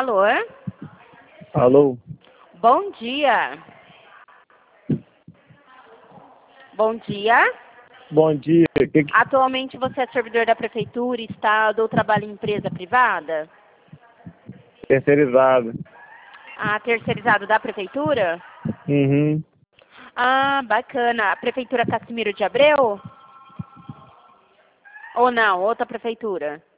Alô? Alô? Bom dia. Bom dia. Bom dia. Atualmente você é servidor da prefeitura, estado ou trabalha em empresa privada? Terceirizado. Ah, terceirizado da prefeitura? Uhum. Ah, bacana. A prefeitura Cassimiro de Abreu? Ou não? Outra prefeitura?